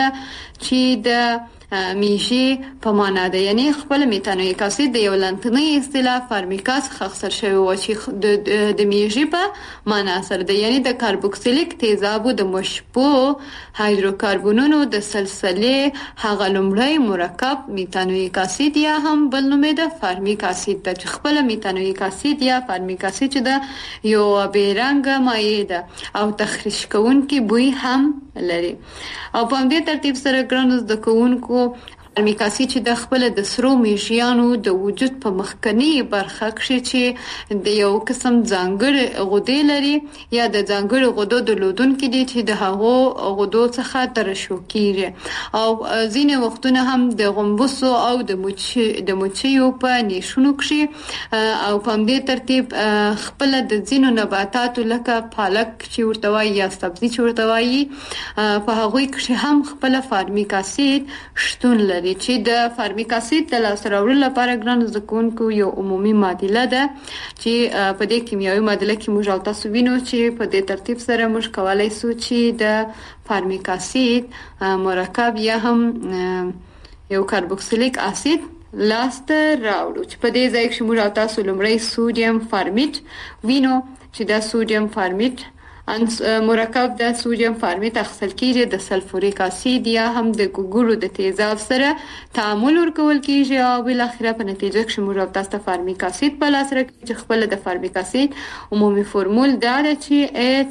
چې د میشي په معنا ده، یعنی خپل میتانویک اسید د یو لنتنی اصطلاح فارمیکاس خاصر شوی و چې د میشي په معنا سره ده، یعنی د کاربوکسیلیک تیزابو د مشبوع هایدروکاربونونو د سلسله هغه لومړی مرکب میتانویک اسید یا هم بل نوم ده فارمیک اسید ده، چې خپل میتانویک اسید یا فارمیک اسید چې ده یو بیرنګ مایع ده او تخریش کوونکی بوی هم لري. او په دې ترتیب سره ګرانو زده کوونکو فارمیک اسید چې د خپل د سرو میشیانو د وجود په مخکنی برخه کې چې د یو قسم ځانګړي غدې لري یا د ځانګړي غدو درلودونکي دي چې د هغو غدو څخه ترشح کیږي او ځینې وختونه هم د غومبسو او د مچیو په نیشونو کې او په دې ترتیب خپل د ځینو نباتاتو لکه پالک چې ورته وایي یا سبزي چې ورته وایي په هغوی کې هم خپل فارمیک اسید شتون لري، چې د فارمیک اسید د لاسته راوړلو لپاره ګران زده کوونکو یو عمومي معادله ده چې په دې کیمیاوي معادله کې موږ او تاسو وینو چې په دې ترتیب سره موږ کولای شو چې د فارمیک اسید مرکب یا هم یو کاربوکسیلیک اسید لاسته راوړو، چې په دې ځای کې موږ او تاسو لومړی سودیم فارمیت وینو چې دا سودیم فارمیت مرکب د سودیم فارمیت اخیستل کیږي د سلفوریک اسید یا هم د ګوګړو د تیزاب سره تعامل ورکول کیږي او بل اخره په نتیجه کې موږ تاسو ته فارمیک اسید په لاس راکړي چې خپل د فارمیک اسید عمومي فرمول دا ده چې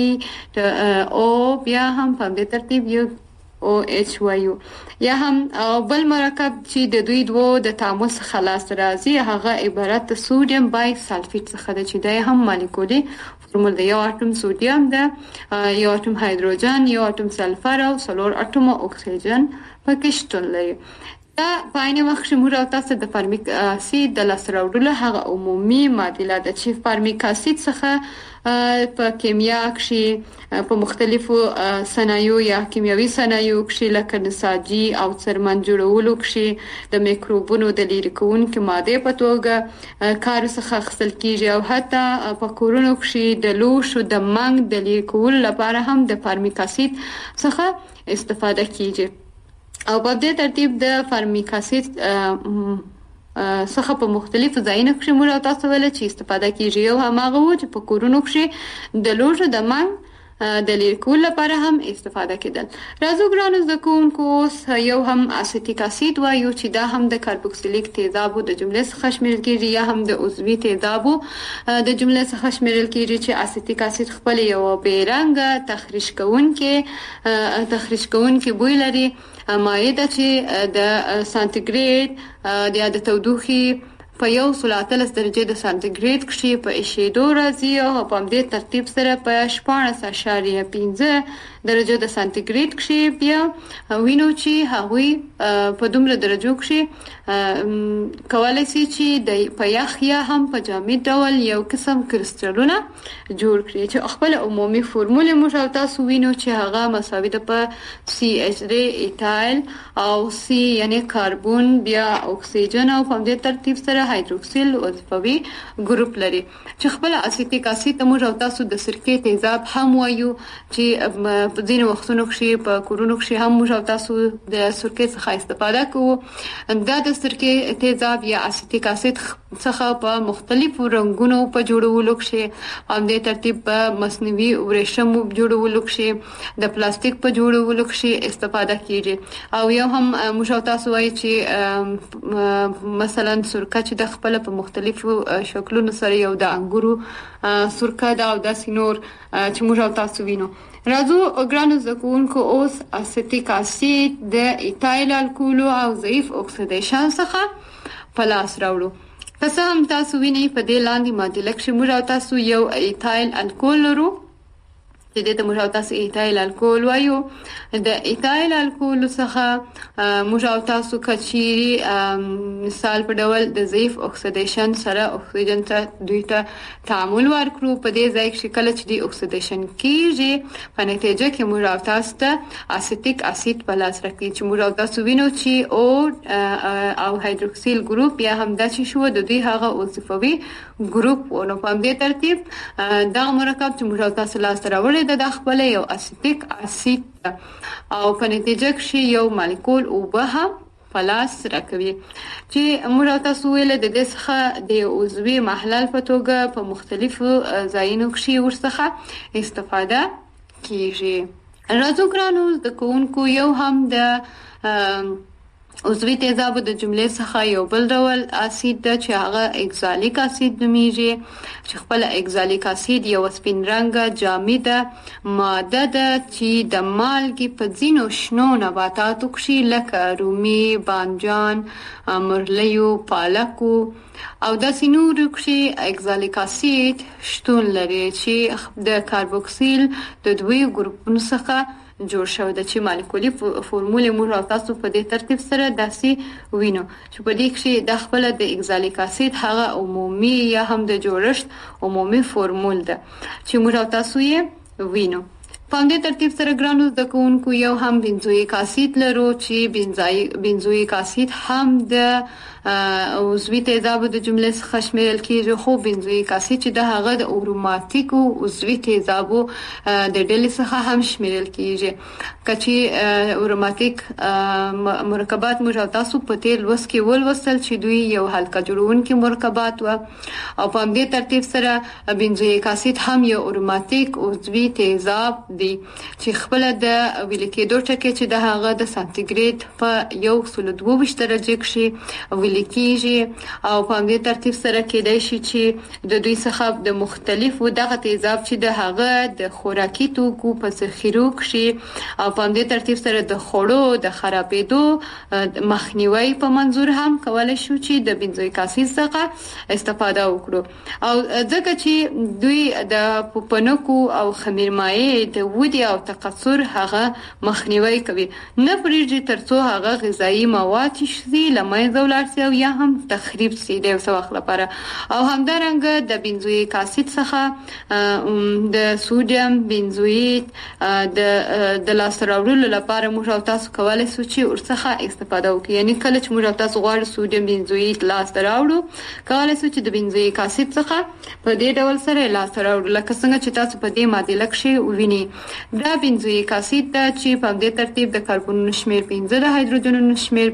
HCO بیا هم په دې ترتیب یو OH یا هم بل مرکب چې د دوی دوه د تعامل څخه لاس راځي هغه عبارت د سودیم بای سلفیت څخه ده چې دا هم مالیکولي فرمول ده، یو اتم سودیم ده، یو اتم هایدروجن، یو اتم سلفر او څلور اتم اکسیجن پکې شتون لري. دا په عین وخت کې موږ او تاسو د فارمیک اسید د لاسته راوړلو هغه عمومي معادله ده چې فارمیک اسید څخه په کیمیا کې په مختلفو صنایعو یا کیمیاوي صنایعو کې لکه نساجي او څرمن جوړولو کې د میکروبونو د لرې کوونکو ماده په توګه کار څخه اخیستل کیږي او حتی په کورونو کې د لوښو د منګ د لرې کولو لپاره هم د فارمیک اسید څخه استفاده کیږي. او په دې ترتیب د فارمیک اسید څخه په مختلفو ځایونو کې موږ تاسو ول چې استفاده کیږي او هغه و چې په کورونو کې د لوښو د منګ د لیکول لپاره هم استفاده کېدل. راځو ګرانو زده کوونکو یو هم اسیتیک اسید وایو چې دا هم د کاربوکسیلیک تیزابو د جملې څخه شمیرل کېږي یا هم د عضوي تیزابو د جملې څخه شمیرل کېږي چې اسیتیک اسید خپل یو بیرنګ تخریش کوونکی بوی لري مایع ده چې د سانتیګریډ د تودوخې په 140 درجه د سانتیګریډ کې په ایشیدو راځي او په دې ترتیب سره په 14.5 درجه د سانتیګریډ کې بیا وینو چې هغوی په دومره درجو کې کولای شي چې په یخ یا هم په جامد ډول یو قسم کرسټلونه جوړ کړي چې خپل عمومي فرمول موږ تاسو وینو چې هغه مساوي ده په CH3 ایتایل او C یعنی کاربون بیا اکسیجن او په دې ترتیب سره هایدروکسیل وظیفوي ګروپ لري چې خپل اسیتیک اسید موږ تاسو د سرکې تیزاب هم وایو چې په ځینې وختونو کې په کورونو کې هم موږ تاسو د سرکې څخه استفاده کوو. دا د سرکې تیزاب یا اسیتیک اسید څخه په مختلفو رنگونو په جوړولو کې هم د ترتیب په مصنوعي ورېښمو جوړولو کې د پلاستیک په جوړولو کې استفاده کیږي او یو هم موږ تاسو وایي چې مثلا سرکه چې د خپل په مختلفو شکلونو سره یو د انګورو سرکه دا او د سینور چې موږ تاسو وینو. راځو ګرانو زده کوونکو اوس اسیتیک اسید د ایتایل الکول او ضعیف اکسیدیشن څخه په لاس راوړو. پس هم تاسو وینئ په دې لاندې معادله کې موږ تاسو یو ایتایل الکول لرو چې دې ته موږ تاسو ایتایل الکول وایو. د ایتایل الکول څخه موږ تاسو کچيري مثال په ډول د ضعیف اکسیدیشن سره اکسیجن ته دوی ته تعامل ورکړو. په دې ځای کې کله چې د اکسیدیشن کیږي په نتیجه کې موږ تاسو ته اسیتیک اسید په لاس راکړي چې موږ تاسو وینو چې او هایدروکسیل ګروپ یا هم د چې شو د دوی هغه وظیفوي ګروپ ونه په دې ترتیب دا مرکب چې موږ تاسو لاس راوړي نیولې د خپل یو اسیتیک اسید او په نتیجه کې یو مالیکول اوبه هم په لاس راکوي چې موږ تاسو ویل د دې څخه د عضوي محلل په توګه په مختلفو ځایونو کې ورڅخه استفاده کیږي. راځو ګرانو د کوونکو یو هم د عضوي تیزابو د جملې څخه یو بل ډول اسید ده چې هغه اکزالیک اسید نومیږي چې خپل اکزالیک اسید یو سپین رنګه جامده ماده ده چې د مالګې په ځینو شنو نباتاتو کې لکه رومي، بانجان، مرلیو، پالکو او داسې نورو کې اکزالیک اسید شتون لري چې د کاربوکسیل د دوی ګروپونو څخه جوړ شوی د چې مالیکولي فورمولې موږ او تاسو په دې ترتیب سره داسې وینو چې په دې کې د خپل د اکزالیک اسید هغه عمومي یا هم د جوړښت عمومي فورمول ده چې موږ او تاسو یې وینو. په دې ترتیب سره ګرانو د کوونکو یو هم بنزویک اسید لرو چې بنزویک اسید هم د عضوي تیزابو د جملې څخه شمیرل کیږي خو بنزویک اسید چې د هغه د اروماتیک او عضوي تیزابو د ډلې څخه هم شمیرل کیږي. کچې اروماتیک مرکبات موږ تاسو په تیر لوست کې ولوستل چې دوی یو حلقه جوړونکي مرکبات و او په دې ترتیب سره بنزویک اسید هم یو اروماتیک عضوي تیزاب دی چې خپل د ویل کېدو ټکي چې د هغه د سانتیګریډ په 122 درجه کې ویل کېږي او په دې ترتیب سره کېدای شي چې د دوی څخه د مختلفو دغه تیزاب چې د هغه د خوراکي توکو په ذخیرو کې او په دې ترتیب سره د خوړو د خرابېدو مخنیوي په منظور هم کولای شو چې د بنزویک اسید څخه استفاده وکړو او ځکه چې دوی د پوپنکو او خمیرمایع د ودې او تکثر هغه مخنیوي کوي نه پرېږدي ترڅو هغه غذایی مواد شي لمنځه ولاړ شي او یا هم تخریب شي د څه وخت لپاره او همدارنګه د بنزویک اسید څخه د سوډیم بنزویت د لاسته راوړلو لپاره موږ تاسو کولای شو چې ورڅخه استفاده وکړو. یعنی کله چې موږ تاسو غواړو سوډیم بنزویت لاسته راوړو کولای شو چې د بنزویک اسید څخه په دې ډول سره لاسته راوړو لکه څنګه چې تاسو په دې معادله کې وینئ. دا بنزویک اسید ده چې په دې ترتیب د کاربونونو شمیر 15 د هایدروجنونو شمیر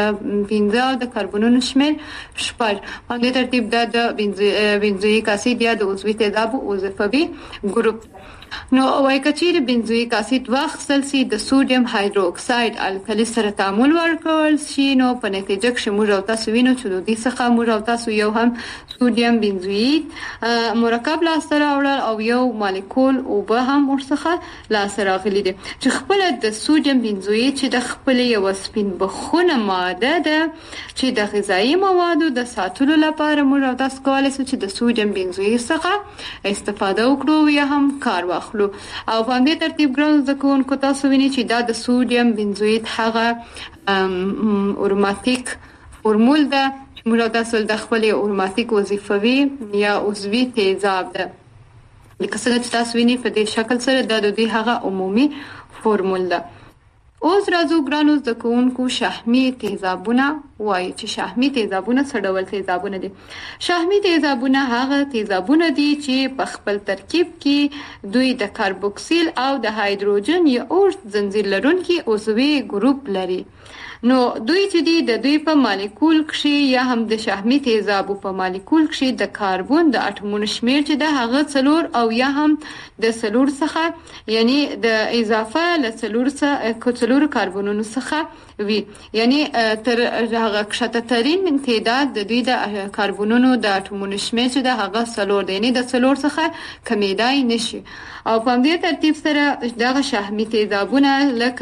15 او د کاربونونو شمیر 6 په دې ترتیب د بنزویک اسید یا د عضوي تیزابو وظیفوي ګروپ. نو وای کچیر بنزویک اسید واخصل سي د سوډیم هایدروکساید الکلی سره تعامل ورکول شي نو په نتیجه کې موږ تاسو وینو چې د دې څخه موږ تاسو یو هم سوډیم بنزویت مرکب لاسته راوړل او یو مالیکول او به هم ورڅخه لاسته راغلي دي چې خپل د سوډیم بنزویت چې د خپل یو سپین بخونه ماده ده چې د غذایی موادو د ساتلو لپاره موږ تاسو کولای شو چې د سوډیم بنزویت څخه استفاده وکړو یا هم کار واخلو او په دې ترتیب ګران ځکهونکو تاسو وینئ چې دا د سوډیم بنزویت هغه اروماتیک فورمول ده چې موږ تاسو د خپل اروماتیک وظیفوي یا عضوي تیزاب ده لکه څنګه چې تاسو وینئ په دې شکل سره د دوی هغه عمومي فورمول ده. اوس راځو ګرانو زکونکو شحمی تیزابونه وایي چې شحمی تیزابونه څه ډول تیزابونه دي. شحمی تیزابونه هغه تیزابونه دي چې په خپل ترکیب کې دوی د کاربوکسیل او د هایدروجن یا اوږد زنځیر لرونکي عضوي ګروپ لري. نو دوی چې دي د دوی په مالیکول کې یا هم د شحمی تیزابو په مالیکول کې د کاربن د اټومونو شمیر چې د هغه څلور او یا هم د څلور څخه یعنی د اضافه له څلور کاربنونو څخه وي یعنی تر هغه کښته ترين تعداد د دوی د کاربنونو د اټومونو شمیر چې د هغه څلور دی یعنی د څلور څخه کمیدای نشي او په دې ترتیب سره دغه شحمی تیزابونه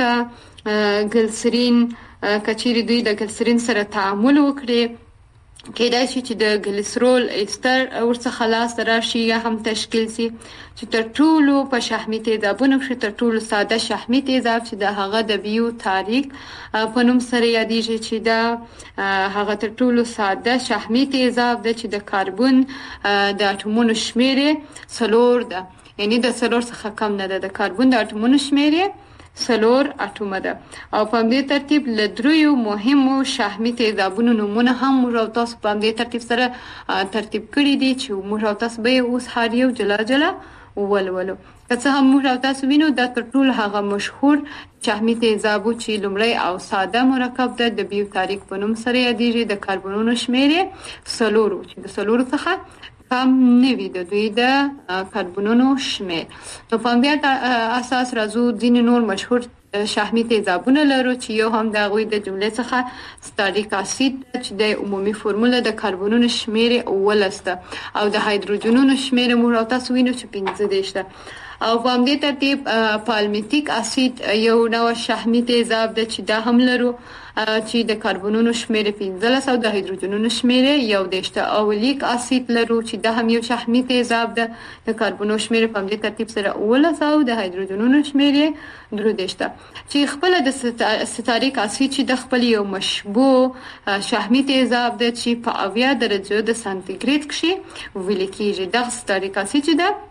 لکه ګلسرین کچيري دوی د ګلسرین سره تعامل وکړي کېدای شي چې د ګلیسرول ایستر ورڅخه لاس راشي یا هم تشکیل شي چې تر ټولو په شحمی تیزابونو کې تر ټولو ساده شحمی تیزاب چې د هغه د بیو تاریک په نوم سره یادېږي چې دا هغه تر ټولو ساده شحمی تیزاب د چې د کاربن د اټومونو شمیر 4 ده یعنی د 4 څخه کم نه ده د کاربن د اټومونو شمیر 4 اټومه ده او په دې ترتیب له دریو مهمو شحمی تیزابونو نومونه هم موږ تاسو په دې ترتیب سره ترتیب کړی دي چې موږ تاسو به اوس هر یو جلا جلا ولولو. که څه هم موږ او تاسو وینو دا تر ټولو هغه مشهور شحمي تیزابو چې لومړی او ساده مرکب ده د بیو تاریک په نوم سره یادیږي. د کاربنونو شمیر یې 4 چې د 4 څخه کم نه وي د دوی د کاربنونو شمیر. نو په همدې اساس راځو ځینې نور مشهور شحمي تیزابونه لرو چې یو هم د هغوی د جملې څخه ستاریک اسید چې د عمومي فرموله د کاربنونو شمیر 18 ده او د هایدروجنونو شمیر موږ او تاسو وینو چې 15 ده. او په همدې ترتیب پالمیتیک اسید یو نوع شحمي تیزاب ده چې دا هم لرو چې د کاربنونو شمیر 15 او د هایدروجنونو شمیر 11 ده. او لیک اسید لرو چې دا هم یو شحمي تیزاب ده د کاربنونو شمیر په همدې ترتیب سره 18 او د هایدروجنونو شمیر 13 ده. چې خپل د ستاریک اسید چې د خپل یو مشبوع شحمي تیزاب ده چې په 80 درجه د سانتیګریډ کې ویل کېږي. د ستاریک اسید چې ده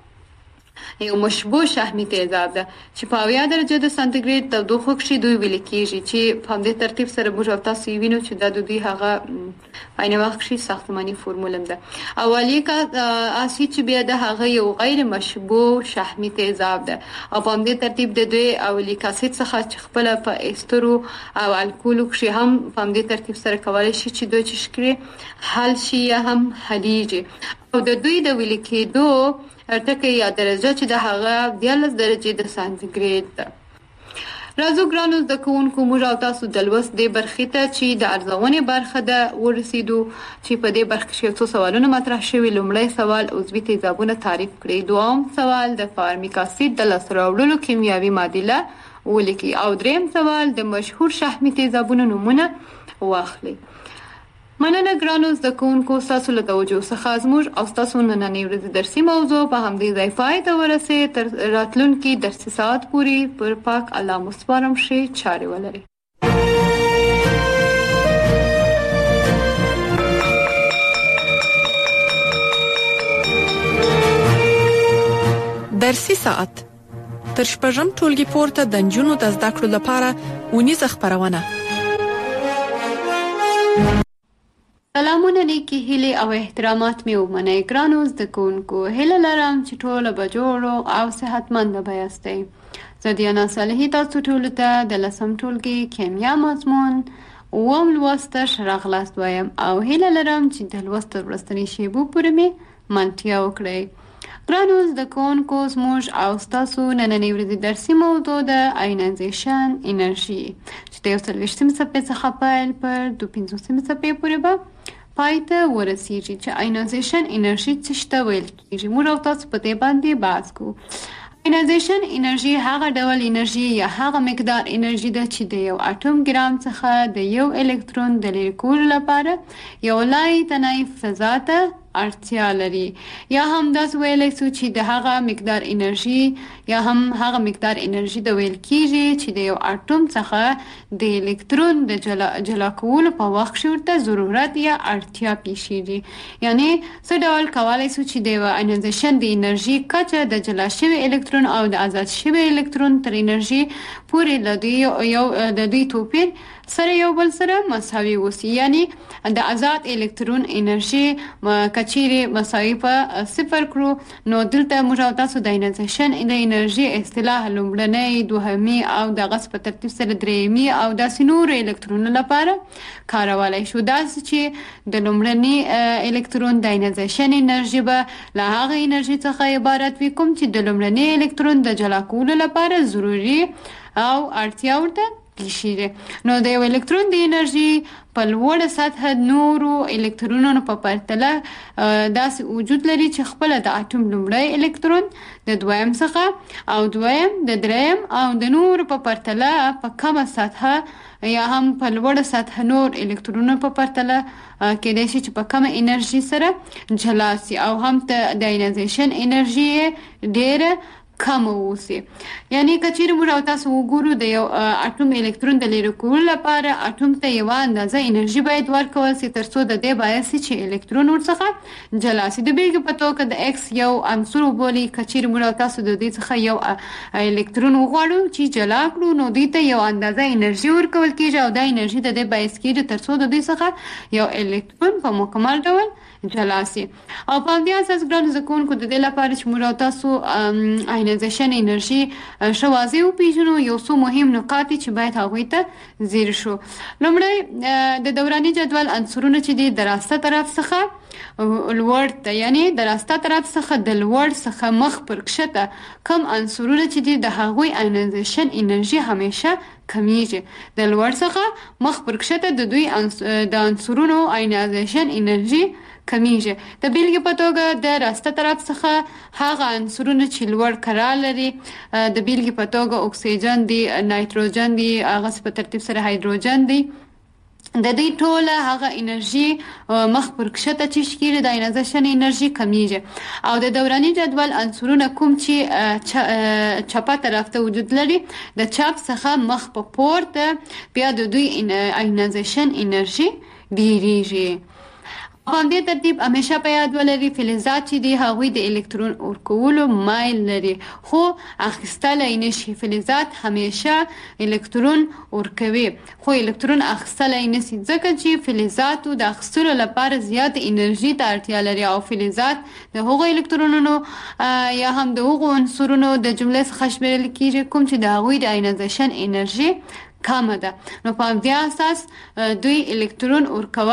یو مشبوع شحمي تیزاب ده چې په 80 درجه د سانتیګریډ تودوخه کې دوی ویل کېږي چې په همدې ترتیب سره موږ او تاسو وینو چې د دوی هغه په عین وخت کې ساختماني فرموله ده. اولیک اسید چې بیا د هغه یو غیر مشبوع شحمي تیزاب ده او په همدې ترتیب د دوی اولیک اسید څخه چې خپل په استرو او الکولو کې هم په همدې ترتیب سره کولای شي چې دوی چې شکل حل شي یا هم حلیږي. او د دوی د ویل کېدو ټکي یا درجه چې د هغه 14 درجه د سانتیګریډ ده. راځو ګرانو د کوونکو موږ او تاسو د لوست د برخې ته چې د ارزونې برخه ده ورسېدو چې په دې برخه کې څو سوالونه مطرح شوي. لومړی سوال عضوي تیزابونه تعریف کړئ. دوم سوال د فارمیک اسید د لاسته راوړلو کیمیاوي معادله ولیکئ. او دریم سوال د مشهور شحمي تیزابونو نومونه واخلئ. مننه ګرانو زده کوونکو ستاسو له توجه څخه زموږ او ستاسو نننۍ ورځې درسي موضوع په همدې ځای پای ته ورسېد. تر راتلونکي درسي ساعت پورې پر پاک الله مو سپارم ښې چارې ولرئ. درسي ساعت تر شپږم ټولګي پورته د نجونو د زده کړو لپاره ونیزه خپرونه. سلامونه نیکی هیله او احترامات می ومنئ. ګرانو زده کوونکو هیله لرم چې ټول به جوړ او صحتمند یاستئ. زه دیانا صالحی تاسو ټول ته د 10م ټولګي کیمیا مضمون اووم لوست راغلاست وایم او هیله لرم چې د لوست ورستنی شیبو پورې می منتیا وکړئ. ګرانو زده کوونکو زموږ او ستاسو نننۍ ورځې درسي موضوع د آینایزیشن انرژي چې د 40 صفحې څخه پیل پر 250 صفحې پورې به پای ته ورسیږي. چې آینایزیشن انرژي څه ته ویل کېږي موږ او تاسو په دې باندې بحث کوو. آینایزیشن انرژي هغه ډول انرژي یا هغه مقدار انرژي ده چې د یو اټوم ګرام څخه د یو الکترون د لرې کولو لپاره یو لای تناي فضا ته اړتیا لري. یا هم داس ویلای شو چې د هغه مقدار انرژي یا هم هغه مقدار انرژي د ویل کېږي چې د یو اټوم څخه د الکترون د جلا کولو په وخت ورته ضرورت یا اړتیا پیښیږي. یعنی څه ډول کولای شو چې د آینایزیشن د انرژي کچه د جلا شوی الکترون او د آزاد شوی الکترون تر انرژي پورې د دوی توپیر سره یو بل سره مساوي وسی. یعنی د آزاد الکترون انرژي کچيري مساوي په 0 کړو نو دلته موږ او تاسو د آینایزیشن د انرژي اصطلاح لومړنۍ دوهمي او د غص په ترتیب سره درېمي او د سينور الکترونونو لپاره کارولای شو. دا چې د لومړني الکترون د آینایزیشن انرژي به له هغه انرژي څخه عبارت وي کوم چې د لومړني الکترون د جلا کولو لپاره ضروري او اړتیا ورته پیښیږي. نو د یو الکترون د انرژي په لوړه سطح نورو الکترونونو په پرتله داسې وجود لري چې خپل د اټوم لومړی الکترون د دویم څخه او دویم د دریم او د نورو په پرتله په کمه سطح یا هم په لوړه سطح نور الکترونونو په پرتله کېدای شي چې په کمه انرژي سره جلا سي او هم د آینایزیشن انرژي ډېره کم اوسي. یعنی کچیر موږ او تاسو وګورو د یو اټوم الکترون د لرې کولو لپاره اټوم ته یو اندازه انرژي باید ورکول شي ترڅو د دې باعث چې الکترون ورڅخه جلا شي. د بیلګې په توګه د ایکس یو عنصر وبولي، کچیر موږ او تاسو د دې څخه یو الکترون وغواړو چې جلا کړو، نو دې ته یو اندازه انرژي ورکول کیږي او دا انرژي د دې باعث کیږي ترڅو د دې څخه یو الکترون په مکمل ډول جلا شي. او په دې اساس ګران زکونکو د دې لپاره چې موږ تاسو آینایزیشن انرژي شوازي او پیژنو، یو څو مهم نقاط چې باید هغوی ته ځیر شو. لومړی د دوراني جدول عنصرونه چې د راسته طرف څخه لوړ ته، یعنی د راسته طرف څخه د لوړ څخه مخ پر کښته کم عنصرونه چې د هغوی آینایزیشن انرژي همیشه کمیږي. د لوړ څخه مخ پر کښته د دوی د عنصرونو آینایزیشن انرژي کمیږي. د بیلګې په توګه د راسته طرف څخه هغه عنصرونه چې لوړ کرا لري، د بیلګې په توګه اکسیجن دی، نایتروجن دی، هغه په ترتیب سره هایدروجن دی، د دې ټوله هغه انرژي مخ پر کښته چې شکیږي د آینایزیشن انرژي کمیږي. او د دوراني جدول عنصرونه کوم چې چپه طرف ته وجود لري، د چپ څخه مخ په پورته بیا د دوی آینایزیشن انرژي ډیریږي. په دې ترتیب همیشه په یاد ولرئ فلزات چې دی هغوی د الکترون ورکولو مایل لري خو اخیستلی نشي. فلزات همیشه الکترون ورکوي خو الکترون اخیستلی نشي، ځکه چې فلزاتو د اخیستلو لپاره زیات انرژي ته اړتیا لري او فلزات د هغو الکترونونو یا هم د هغو عنصرونو د جملې څخه شمیرل کیږي کوم چې د هغوی د آینایزیشن انرژي کمه ده. نو په دې اساس دوی الکترون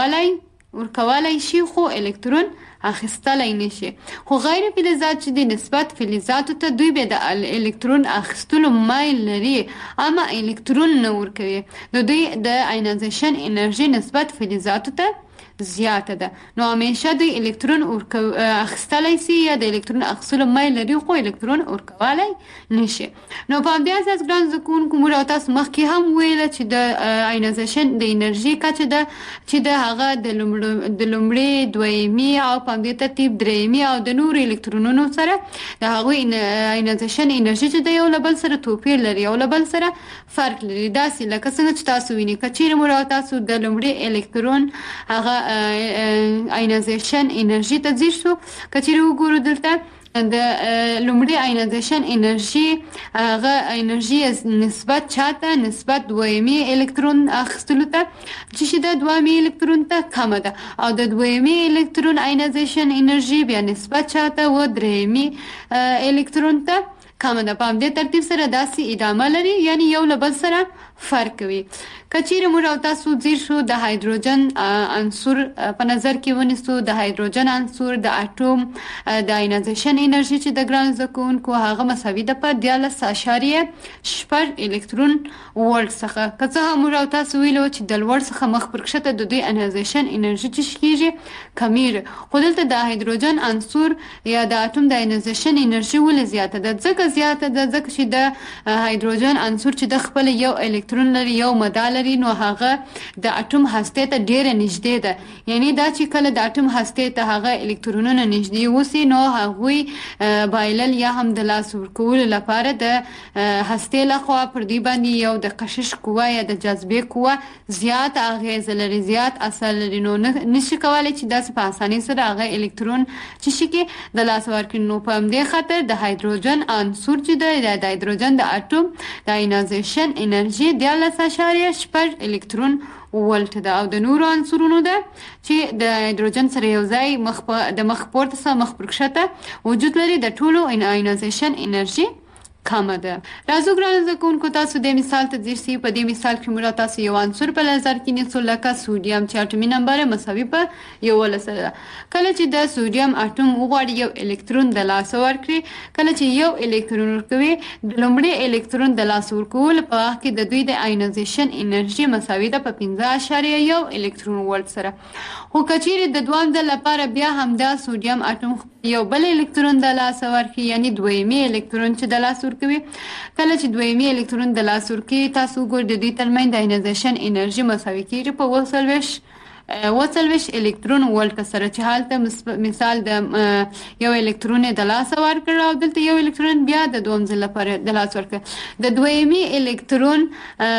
ورکولای شي خو الکترون اخیستلی نشي. خو غیر فلزات چې د نسبت فلزاتو ته دوی به د الکترون اخیستلو مایل لري اما الکترون نه ورکوي، نو دوی د آینایزیشن انرژي نسبت فلزاتو ته زیاته ده. نو همیشه دوی الکترون اخیستلی شي یا د الکترون اخیستلو مایل لري خو الکترون ورکولای نشي. نو په دې اساس ګران زده کوونکو موږ تاسو مخکې هم ویل چې د آینایزیشن د انرژي کچه ده چې د هغه د لومړي، دویمي او په دې ترتیب درېیمي او د نورو الکترونونو سره د هغوی آینایزیشن انرژي چې د یو له بل سره توپیر لري، یو له بل سره فرق لري. داسې لکه څنګه چې تاسو وینئ که چیرې موږ تاسو د لومړي الکترون هغه آینایزیشن انرژي ته ځیر شو، که چیرې وګورو دلته د لومړي آینایزیشن انرژي هغه انرژي نسبت چاته نسبت دویمي الکترون اخیستلو ته چې د دویمي الکترون ته کمه ده او د دویمي الکترون آینایزیشن انرژي بیا نسبت چاته و درېیمي الکترون ته کمه ده. په همدې ترتیب سره داسې ادامه لري، یعنی یو له بل سره فرق کوي. که چیرې موږ او تاسو ځیر شو د هایدروجن عنصر په نظر کې ونیسو، د هایدروجن عنصر د اټوم د آینایزیشن انرژي چې د ګران زده کوونکو هغه مساوي ده په 14.6 الکترون ولټ څخه. که څه هم موږ او تاسو ویلو چې د لوړ څخه مخ پر کښته د دوی آینایزیشن انرژي چې کیږي کمیږي، خو دلته د هایدروجن عنصر یا د اټوم د آینایزیشن انرژي ولې زیاته ده؟ ځکه زیاته ده ځکه چې د هایدروجن عنصر چې د خپل یو الکترون لري، یو ماده لري، نو هغه د اټوم هستې ته ډیره نږدې ده. یعنی دا چې کله د اټوم هستې ته هغه الکترونونه نږدې وسی نو هغوی بایلل یا هم د لاس ورکولو لپاره د هستې لخوا پر دوی باندې یو د کشش قوه یا د جاذبې قوه زیات اغیز لري، زیات اثر لري، نو نشي کولای چې داسې په اسانۍ سره هغه الکترون چې شي کې د لاس ورکړي. نو په همدې خاطر د هایدروجن عنصر چې د هایدروجن د اټوم د آینایزیشن انرژي 14.6 الکترون ولټ ده او د نورو عنصرونو ده چې د هایدروجن سره یو ځای د مخ پورته څخه مخ پر کښته وجود لري، د ټولو آینایزیشن انرژي کمه ده. راځو ګرانو زده کوونکو تاسو د مثال ته ځیر شئ. په دې مثال کې موږ تاسو یو عنصر په نظر کې نیسو لکه سوډیم چې اټومي نمبر مساوي په 11 ده. کله چې د سوډیم اټوم وغواړي یو الکترون د لاسه ورکړي، کله چې یو الکترون ورکوي د لومړي الکترون د لاسه ورکولو په وخت کې د دوی د آینایزیشن انرژي مساوي ده په 15.1 الکترون ولټ سره. خو که چیرې د دویم ځل لپاره بیا همدا سوډیم اټوم یو بل الکترون د لاسه ورکړي، یعنی دویمي الکترون چې د لاسه ورکوي، کله چې دویمي الکترون د لاسه ورکوي تاسو ګورئ د دوی ترمنځ د آینایزیشن انرژي مساوي کیږي په 40 40 الکترون ولټ سره چې حالته مثال د یو الکترون د لاس ورکړ او دلته یو الکترون بیا د دوم ځل لپاره د لاس ورکړ د دویمي الکترون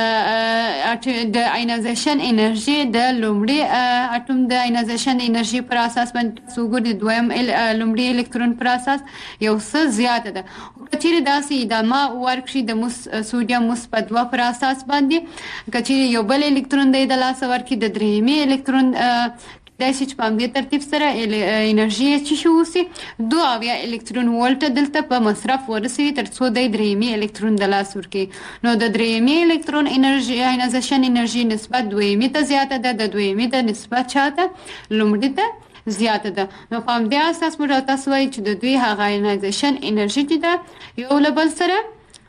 د اینازیشن انرژي د لومړي اټوم د اینازیشن انرژي پر اساس باندې څوګر د دویم لومړي الکترون پر اساس یو څه زیاته ده کچېرې داسې ادامه ورکړي د سوډیم مثبت 2 پر اساس باندې کچېرې یو بل الکترون د لاس ورکړي د درېیمي الکترون داسې چې په همدې ترتیب سره انرژي چې شو وسي 2 الکترون ولټ دلته په مصرف ورسوي تر څو د درېیمي الکترون د لاس ورکړي نو د درېیمي الکترون انرژي اینازیشن انرژي نسبت دویمي ته زیاته ده د دویمي د نسبت چاته لومړي ته زیاته ده نو په همدې اساس موږ تاسو وایي چې د دوی هغه اینازیشن انرژي چې ده یو له بل سره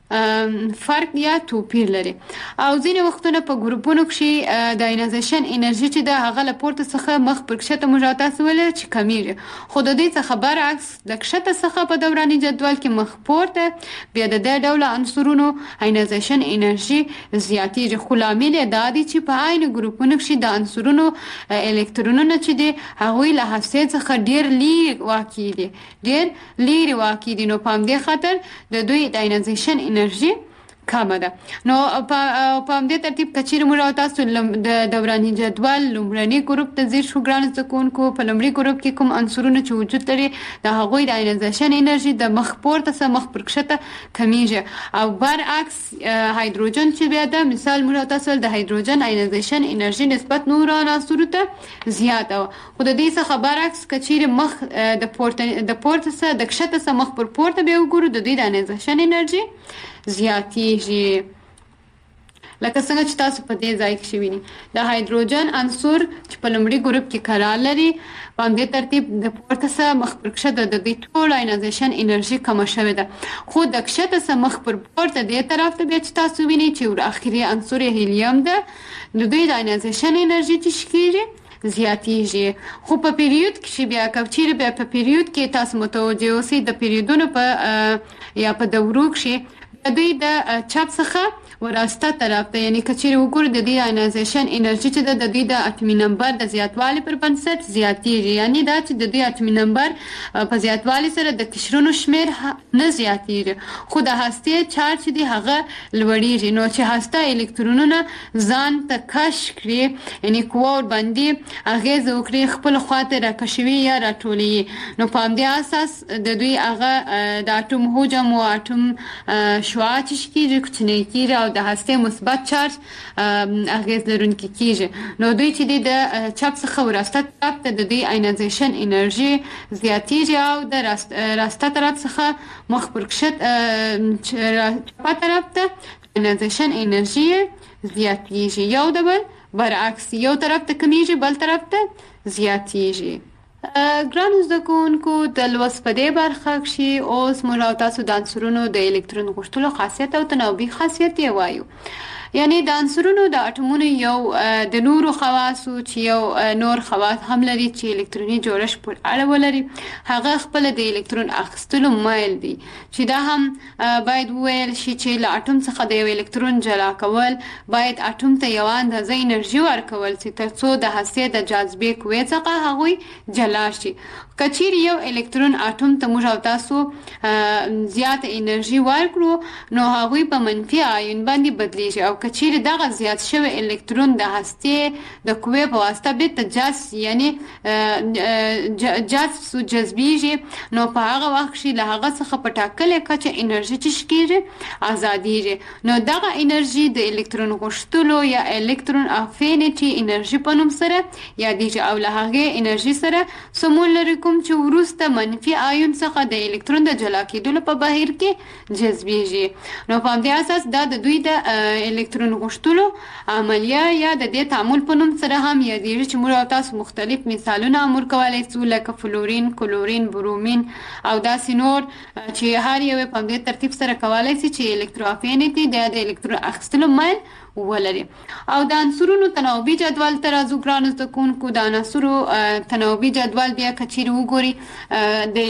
فرق یا توپیر لري او ځینې وختونه په ګروپونو کې د اینازیشن انرژي چې د هغه له پورته څخه مخ پر کښته موږ تاسو ولې چې کمیږي خو د دې څخه برعکس د کښته څخه په دوراني جدول کې مخ پورته بیا د دې ډول عنصرونو اینازیشن انرژي زیاتېږي خو لامل دا دی چې په عین ګروپونو کې د عنصرونو الکترونونه چې دي هغوی له هسته څخه ډیر لیرې واقع دي نو په همدې خاطر د دوی د اینازیشن انرژي کمه ده نو په همدې ترتیب کچېرې موږ تاسو د دوراني جدول لومړني ګروپ ته ځیر شو ګرانو زده کوونکو په لومړي ګروپ کې کوم عنصرونه چې وجود لري د هغوی د اینازیشن انرژي د مخ پورته څخه مخ پر کښته کمیږي او برعکس هایدروجن چې بیا د مثال موږ تاسو د هایدروجن اینازیشن انرژي نسبت نورو عناصرو ته زیاته خو د دې څخه برعکس کچېرې مخ د پورته څخه د کښته څخه مخ پر پورته بیا وګورو د دوی د اینازیشن انرژي زیاتېږي لکه څنګه چې تاسو په دې ځای کې وینئ د هایدروجن عنصر چې په لومړي ګروپ کې قرار لري په همدې ترتیب د پورته څخه مخ پر کښته د دې ټول اینازیشن انرژي کمه شوې ده خو د کښته څخه مخ پر پورته دې طرف ته بیا چې تاسو وینئ چې اخري عنصر هیلیم ده د دوی د اینازیشن انرژي چې کېږي زیاتېږي خو په پیریود کې بیا کچېرې بیا په پیریود کې تاسو متوجه اوسئ د پیریودونو په یا په دورو کې دوی د چپ څخه وراسته طرف ته یعنی کچېرې وګورو د دې اینازیشن انرژي چې د دوی د اټومي نمبر د زیاتوالي پر بنسټ زیاتېږي یعنی دا چې د دوی اټومي نمبر په زیاتوالي سره د قشرونو شمیر نه زیاتېږي خو د هستې چارج چې دی هغه لوړېږي نو چې هسته الکترونونه ځان ته کش کړي یعنی قوه ورباندې اغېزه وکړي خپل خواته راکشوي یا راټولوي نو په همدې اساس د دوی هغه د اټوم حجم او اټوم شعاع چې کېږي کوچنی کېږي د هسته مثبت چارج اغیز لرونکي کیږي نو دوی چې د چپ څخه وراسته طرف ته د دوی اینازیشن انرژي زیاتېږي او د راسته طرف څخه مخ پر کښته چپه طرف ته اینازیشن انرژي زیاتېږي یو د بل برعکس یو طرف ته کمیږي بل طرف ته زیاتېږي ګرانو زده کوونکو د لوست په دې برخه کې اوس موږ تاسو د عنصرونو د الکترون غوښتلو خاصیت او تناوبي خاصیت یې وایو یعنی د عنصرونو د اټومونو یو د نورو خواصو چې یو نور خواص هم لري چې الکتروني جوړښت پر اړه ولري هغه خپل د الکترون اخیستلو مایل دي چې دا هم باید وویل شي چې له اټوم څخه د یو الکترون جلا کول باید اټوم ته یو اندازه انرژي ورکول چې ترڅو د هستې د جاذبې قوې څخه هغوی جلا شي کچېرې یو الکترون اټوم ته موږ او تاسو زیات انرژي ورکړو نو هغوی په منفي آیون باندې بدلیږي او کچېرې دغه زیات شوی الکترون د هستې د قوې په واسطه بیرته جذب یعنی جذبېږي نو په هغه وخت کې له هغه څخه په ټاکلې کچه انرژي چې کېږي ازادېږي نو دغه انرژي د الکترون غوښتلو یا الکترون افینټي انرژي په نوم سره یادېږي او له هغې انرژي سره سمون لري کوم چې وروسته منفي آیون څخه د الکترون د جلا کېدلو په بهیر کې جذبېږي نو په همدې اساس دا د دوی د الکترون غوښتلو عملیه یا د دې تعامل په نوم سره هم یادېږي چې موږ تاسو مختلف مثالونه امر کولای شو لکه فلورین، کلورین، برومین او داسې نور چې هر یو په همدې ترتیب سره کولای شي چې الکتروافینټي د الکترون اخیستلو مایل ولري. او د عنصرونو تناوبي جدول ته راځو ګرانو زده کوونکو. د عناصرو تناوبي جدول بیا که چیرې وګوري د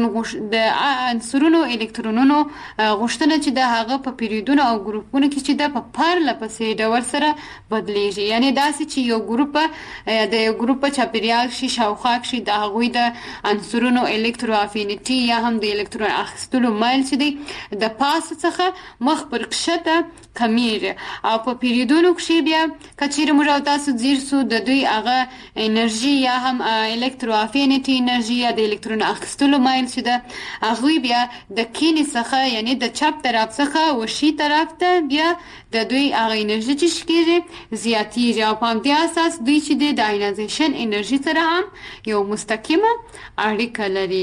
عنصرونو الکترونونو غوښتنه چې د هغه په پیریډونو او ګروپونو کې چې د په پرله پسې ډول سره بدلیږي. یعنی داسې چې یو ګروپ د یو ګروپ په چاپیریال شي شاوخوا شي د هغوی د عنصرونو الکترو افینیټي یا هم د الکترون اخیستلو مایل چې دی د پاسه څخه مخ پر کښته کمیږي. او په پیریډونو کې بیا کچیر موږ او تاسو زیر سو د دوی هغه انرژي یا هم الکترو افینیټي انرژي یا د الکترون اخیستلو مایل چې ده هغوی بیا د کینې څخه یعنی د چپ طرف څخه وشي طرف ته بیا د دوی هغه انرژي چې کېږي زیاتیږي. او په همدې اساس دوی چې د آینایزیشن انرژي سره هم یو مستقیمه اړیکه لري.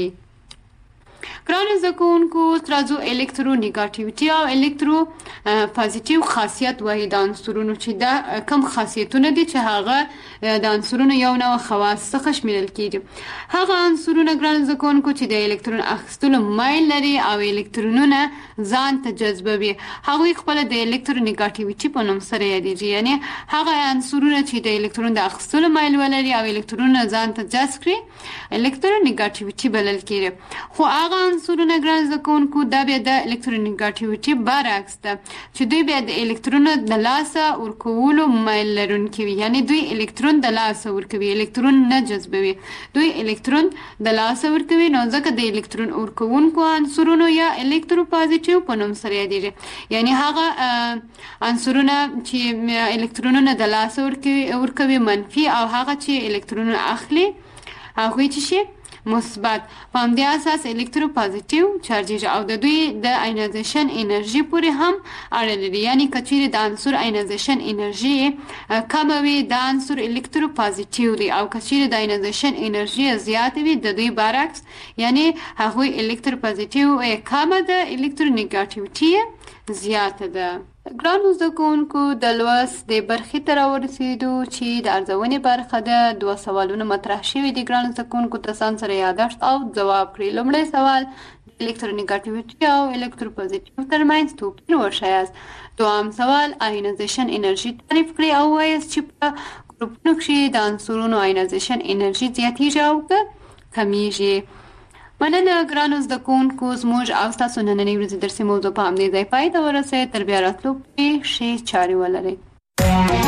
ګرانو زده کوونکو راځو الکترو نیگاتیویټي او الکترو پازیټیو خاصیت وایي د عنصرونو چې دا کم خاصیتونه دي چې هغه د عنصرونو یو نوع خواص څخه شمیرل کیږي. هغه عنصرونه ګرانو زده کوونکو چې د الکترون اخیستلو مایل لري او الکترونونه ځان ته جذبوي هغوی خپل د الکترو نیگاتیویټي په نوم سره یادیږي. یعنی هغه عنصرونه چې د الکترون د اخیستلو مایل ولري او الکترونونه ځان ته جذب کړي الکترو نیگاتیویټي بلل کیږي. خو هغه عنصرونه ګران زده کوونکو دا بیا د الکترونیګاتیویټي برعکس ده چې دوی بیا د الکترونو د لاسه ورکولو مایل لرونکي وي. یعنی دوی الکترون د لاسه ورکوي الکترون نه جذبوي. دوی الکترون د لاسه ورکوي نو ځکه د الکترون ورکوونکو عنصرونو یا الکتروپازیټیو په نوم سره یادیږي. یعنی هغه عنصرونه چې الکترونونه د لاسه ورکوي منفي او هغه چې الکترونونه اخلي هغوی چې شي مثبت. په همدې اساس الکتروپازیټیو چارجیږي او د دوی د آینایزیشن انرژي پورې هم اړه لري. یعنی کچیر د عنصر آینایزیشن انرژي کم وي د عنصر الکتروپازیټیو دی او کچیر د آینایزیشن انرژي زیات وي د دوی برعکس یعنی هغوی الکتروپازیټیو کم ده الکترونیګاتیویټي زیات ده. ګرانو زده کوونکو د لوست د برخې ته راورسېدو چې د ارزونې برخه ده. 2 سوالونه مطرح شوي دي ګرانو زده کوونکو تاسو سره یادداشت او ځواب کړئ. لومړی سوال د الکترونیګاتیویټي او الکتروپازیټیو ترمنځ توپیر وښایاست. دویم سوال آینایزیشن انرژي تعریف کړئ او وایاست چې په ګروپونو کې د عنصرونو آینایزیشن انرژي زیاتیږي او کمیږي. مننه ګرانو زده کوونکو زموږ او ستاسو نننۍ ورځې درسي موضوع په همدې ځای پای ته ورسېد. تر بیا راتلو پورې ښې چارې ولرئ.